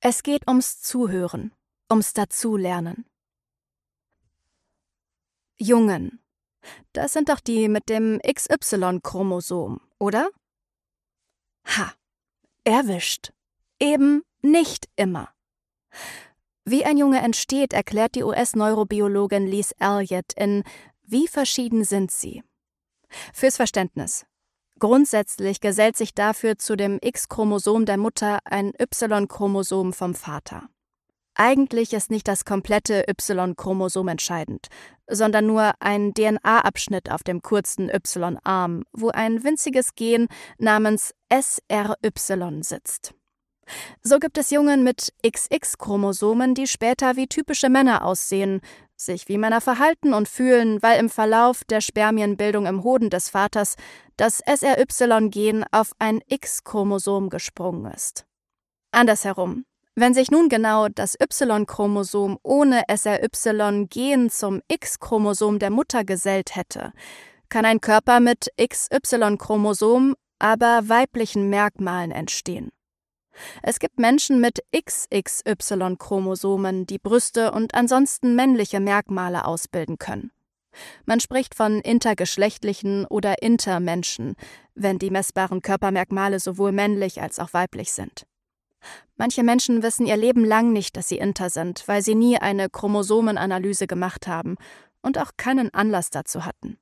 Es geht ums Zuhören, ums Dazulernen. Jungen, das sind doch die mit dem XY-Chromosom, oder? Ha, erwischt. Eben nicht immer. Wie ein Junge entsteht, erklärt die US-Neurobiologin Liz Elliott in »Wie verschieden sind sie?« Fürs Verständnis. Grundsätzlich gesellt sich dafür zu dem X-Chromosom der Mutter ein Y-Chromosom vom Vater. Eigentlich ist nicht das komplette Y-Chromosom entscheidend, sondern nur ein DNA-Abschnitt auf dem kurzen Y-Arm, wo ein winziges Gen namens SRY sitzt. So gibt es Jungen mit XX-Chromosomen, die später wie typische Männer aussehen, sich wie Männer verhalten und fühlen, weil im Verlauf der Spermienbildung im Hoden des Vaters das SRY-Gen auf ein X-Chromosom gesprungen ist. Andersherum. Wenn sich nun genau das Y-Chromosom ohne SRY-Gen zum X-Chromosom der Mutter gesellt hätte, kann ein Körper mit XY-Chromosom, aber weiblichen Merkmalen entstehen. Es gibt Menschen mit XXY-Chromosomen, die Brüste und ansonsten männliche Merkmale ausbilden können. Man spricht von intergeschlechtlichen oder Intermenschen, wenn die messbaren Körpermerkmale sowohl männlich als auch weiblich sind. Manche Menschen wissen ihr Leben lang nicht, dass sie inter sind, weil sie nie eine Chromosomenanalyse gemacht haben und auch keinen Anlass dazu hatten.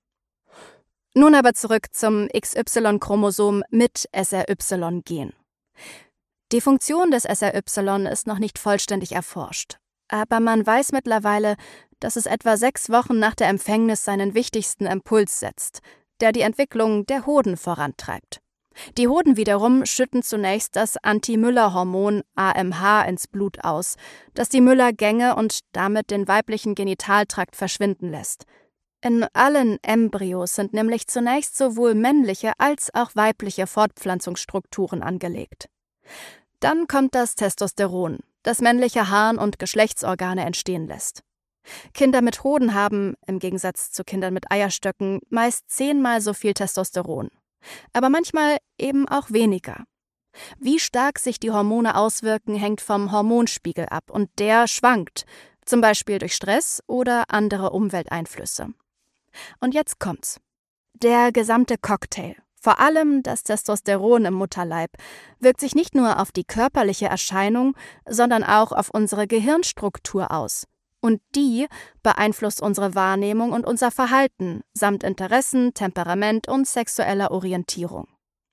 Nun aber zurück zum XY-Chromosom mit SRY-Gen. Die Funktion des SRY ist noch nicht vollständig erforscht, aber man weiß mittlerweile, dass es etwa 6 Wochen nach der Empfängnis seinen wichtigsten Impuls setzt, der die Entwicklung der Hoden vorantreibt. Die Hoden wiederum schütten zunächst das Anti-Müller-Hormon AMH ins Blut aus, das die Müller-Gänge und damit den weiblichen Genitaltrakt verschwinden lässt. In allen Embryos sind nämlich zunächst sowohl männliche als auch weibliche Fortpflanzungsstrukturen angelegt. Dann kommt das Testosteron, das männliche Harn- und Geschlechtsorgane entstehen lässt. Kinder mit Hoden haben, im Gegensatz zu Kindern mit Eierstöcken, meist 10-mal so viel Testosteron. Aber manchmal eben auch weniger. Wie stark sich die Hormone auswirken, hängt vom Hormonspiegel ab und der schwankt, zum Beispiel durch Stress oder andere Umwelteinflüsse. Und jetzt kommt's. Der gesamte Cocktail, vor allem das Testosteron im Mutterleib, wirkt sich nicht nur auf die körperliche Erscheinung, sondern auch auf unsere Gehirnstruktur aus. Und die beeinflusst unsere Wahrnehmung und unser Verhalten, samt Interessen, Temperament und sexueller Orientierung.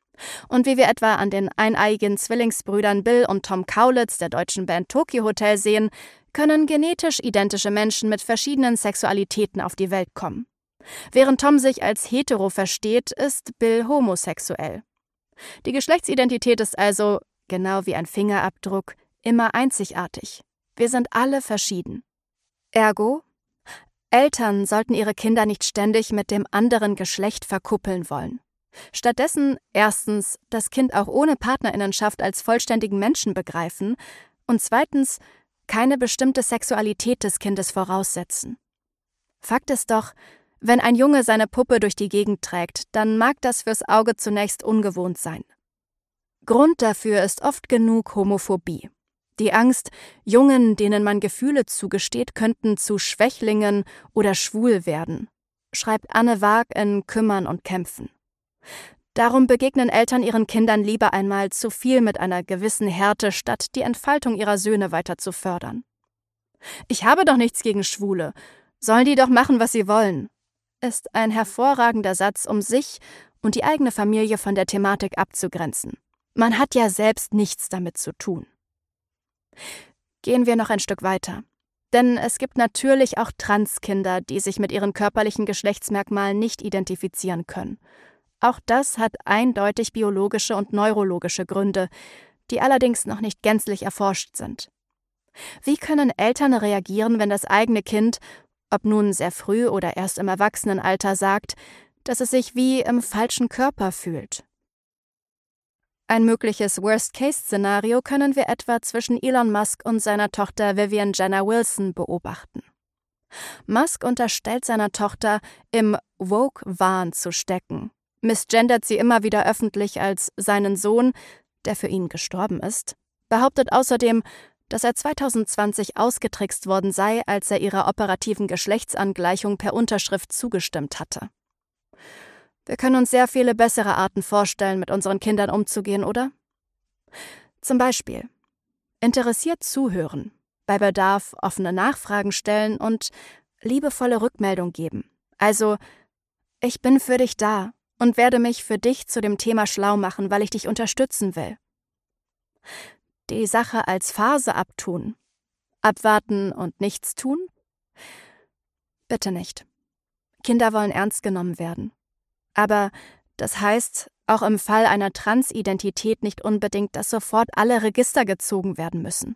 Und wie wir etwa an den eineiigen Zwillingsbrüdern Bill und Tom Kaulitz der deutschen Band Tokio Hotel sehen, können genetisch identische Menschen mit verschiedenen Sexualitäten auf die Welt kommen. Während Tom sich als hetero versteht, ist Bill homosexuell. Die Geschlechtsidentität ist also, genau wie ein Fingerabdruck, immer einzigartig. Wir sind alle verschieden. Ergo, Eltern sollten ihre Kinder nicht ständig mit dem anderen Geschlecht verkuppeln wollen. Stattdessen erstens das Kind auch ohne Partnerinnenschaft als vollständigen Menschen begreifen und zweitens keine bestimmte Sexualität des Kindes voraussetzen. Fakt ist doch, wenn ein Junge seine Puppe durch die Gegend trägt, dann mag das fürs Auge zunächst ungewohnt sein. Grund dafür ist oft genug Homophobie. Die Angst, Jungen, denen man Gefühle zugesteht, könnten zu Schwächlingen oder schwul werden, schreibt Anne Waag in Kümmern und Kämpfen. Darum begegnen Eltern ihren Kindern lieber einmal zu viel mit einer gewissen Härte, statt die Entfaltung ihrer Söhne weiter zu fördern. »Ich habe doch nichts gegen Schwule. Sollen die doch machen, was sie wollen«, ist ein hervorragender Satz, um sich und die eigene Familie von der Thematik abzugrenzen. Man hat ja selbst nichts damit zu tun. Gehen wir noch ein Stück weiter. Denn es gibt natürlich auch Transkinder, die sich mit ihren körperlichen Geschlechtsmerkmalen nicht identifizieren können. Auch das hat eindeutig biologische und neurologische Gründe, die allerdings noch nicht gänzlich erforscht sind. Wie können Eltern reagieren, wenn das eigene Kind, ob nun sehr früh oder erst im Erwachsenenalter, sagt, dass es sich wie im falschen Körper fühlt? Ein mögliches Worst-Case-Szenario können wir etwa zwischen Elon Musk und seiner Tochter Vivian Jenner Wilson beobachten. Musk unterstellt seiner Tochter, im Woke-Wahn zu stecken, misgendert sie immer wieder öffentlich als seinen Sohn, der für ihn gestorben ist, behauptet außerdem, dass er 2020 ausgetrickst worden sei, als er ihrer operativen Geschlechtsangleichung per Unterschrift zugestimmt hatte. Wir können uns sehr viele bessere Arten vorstellen, mit unseren Kindern umzugehen, oder? Zum Beispiel interessiert zuhören, bei Bedarf offene Nachfragen stellen und liebevolle Rückmeldung geben. Also, ich bin für dich da und werde mich für dich zu dem Thema schlau machen, weil ich dich unterstützen will. Die Sache als Phase abtun, abwarten und nichts tun? Bitte nicht. Kinder wollen ernst genommen werden. Aber das heißt, auch im Fall einer Transidentität nicht unbedingt, dass sofort alle Register gezogen werden müssen.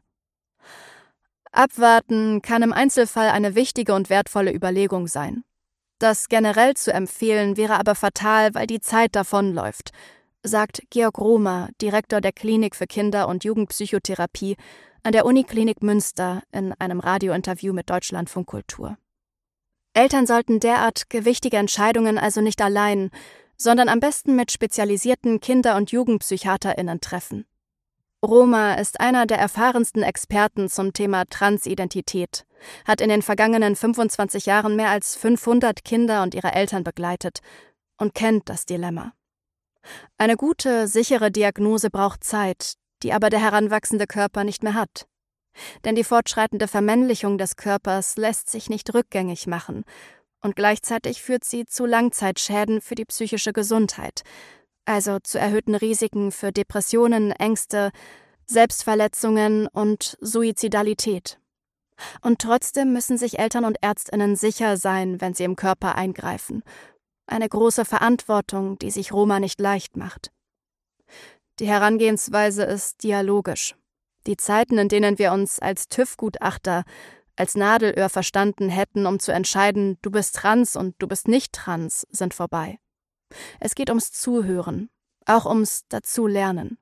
Abwarten kann im Einzelfall eine wichtige und wertvolle Überlegung sein. Das generell zu empfehlen wäre aber fatal, weil die Zeit davonläuft, sagt Georg Rohmer, Direktor der Klinik für Kinder- und Jugendpsychotherapie an der Uniklinik Münster in einem Radiointerview mit Deutschlandfunk Kultur. Eltern sollten derart gewichtige Entscheidungen also nicht allein, sondern am besten mit spezialisierten Kinder- und JugendpsychiaterInnen treffen. Rohmer ist einer der erfahrensten Experten zum Thema Transidentität, hat in den vergangenen 25 Jahren mehr als 500 Kinder und ihre Eltern begleitet und kennt das Dilemma. Eine gute, sichere Diagnose braucht Zeit, die aber der heranwachsende Körper nicht mehr hat. Denn die fortschreitende Vermännlichung des Körpers lässt sich nicht rückgängig machen und gleichzeitig führt sie zu Langzeitschäden für die psychische Gesundheit, also zu erhöhten Risiken für Depressionen, Ängste, Selbstverletzungen und Suizidalität. Und trotzdem müssen sich Eltern und ÄrztInnen sicher sein, wenn sie im Körper eingreifen. Eine große Verantwortung, die sich Rohmer nicht leicht macht. Die Herangehensweise ist dialogisch. Die Zeiten, in denen wir uns als TÜV-Gutachter, als Nadelöhr verstanden hätten, um zu entscheiden, du bist trans und du bist nicht trans, sind vorbei. Es geht ums Zuhören, auch ums Dazulernen.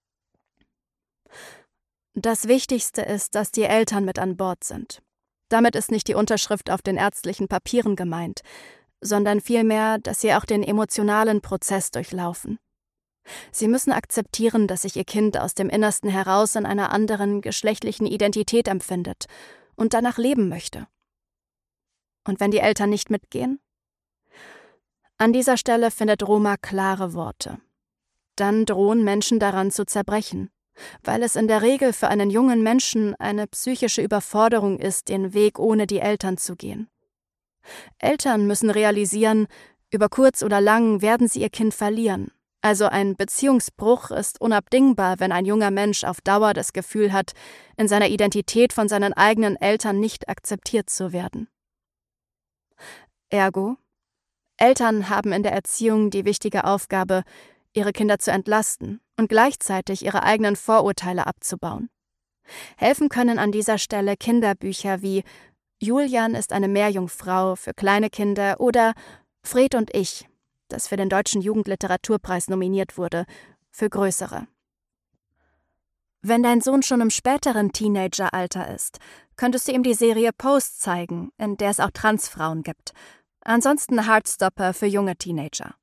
Das Wichtigste ist, dass die Eltern mit an Bord sind. Damit ist nicht die Unterschrift auf den ärztlichen Papieren gemeint, sondern vielmehr, dass sie auch den emotionalen Prozess durchlaufen. Sie müssen akzeptieren, dass sich ihr Kind aus dem Innersten heraus in einer anderen geschlechtlichen Identität empfindet und danach leben möchte. Und wenn die Eltern nicht mitgehen? An dieser Stelle findet Rohmer klare Worte. Dann drohen Menschen daran zu zerbrechen, weil es in der Regel für einen jungen Menschen eine psychische Überforderung ist, den Weg ohne die Eltern zu gehen. Eltern müssen realisieren, über kurz oder lang werden sie ihr Kind verlieren. Also ein Beziehungsbruch ist unabdingbar, wenn ein junger Mensch auf Dauer das Gefühl hat, in seiner Identität von seinen eigenen Eltern nicht akzeptiert zu werden. Ergo, Eltern haben in der Erziehung die wichtige Aufgabe, ihre Kinder zu entlasten und gleichzeitig ihre eigenen Vorurteile abzubauen. Helfen können an dieser Stelle Kinderbücher wie Julian ist eine Meerjungfrau für kleine Kinder oder Fred und ich, das für den Deutschen Jugendliteraturpreis nominiert wurde, für größere. Wenn dein Sohn schon im späteren Teenageralter ist, könntest du ihm die Serie Pose zeigen, in der es auch Transfrauen gibt. Ansonsten Heartstopper für junge Teenager.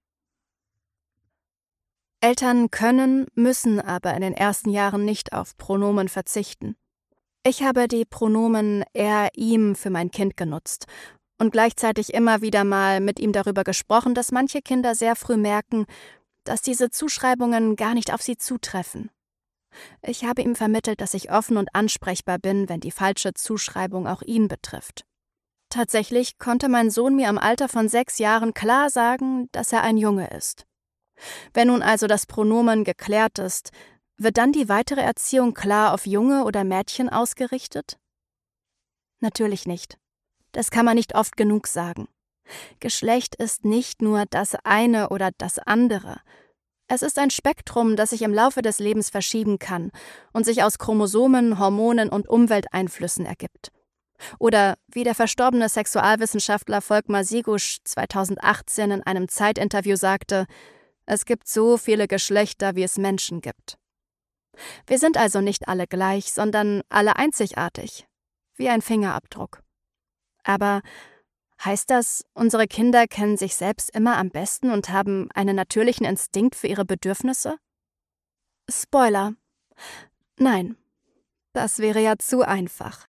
Eltern können, müssen aber in den ersten Jahren nicht auf Pronomen verzichten. Ich habe die Pronomen er, ihm für mein Kind genutzt und gleichzeitig immer wieder mal mit ihm darüber gesprochen, dass manche Kinder sehr früh merken, dass diese Zuschreibungen gar nicht auf sie zutreffen. Ich habe ihm vermittelt, dass ich offen und ansprechbar bin, wenn die falsche Zuschreibung auch ihn betrifft. Tatsächlich konnte mein Sohn mir im Alter von 6 Jahren klar sagen, dass er ein Junge ist. Wenn nun also das Pronomen geklärt ist, wird dann die weitere Erziehung klar auf Junge oder Mädchen ausgerichtet? Natürlich nicht. Das kann man nicht oft genug sagen. Geschlecht ist nicht nur das eine oder das andere. Es ist ein Spektrum, das sich im Laufe des Lebens verschieben kann und sich aus Chromosomen, Hormonen und Umwelteinflüssen ergibt. Oder wie der verstorbene Sexualwissenschaftler Volkmar Sigusch 2018 in einem Zeitinterview sagte, es gibt so viele Geschlechter, wie es Menschen gibt. Wir sind also nicht alle gleich, sondern alle einzigartig, wie ein Fingerabdruck. Aber heißt das, unsere Kinder kennen sich selbst immer am besten und haben einen natürlichen Instinkt für ihre Bedürfnisse? Spoiler: Nein. Das wäre ja zu einfach.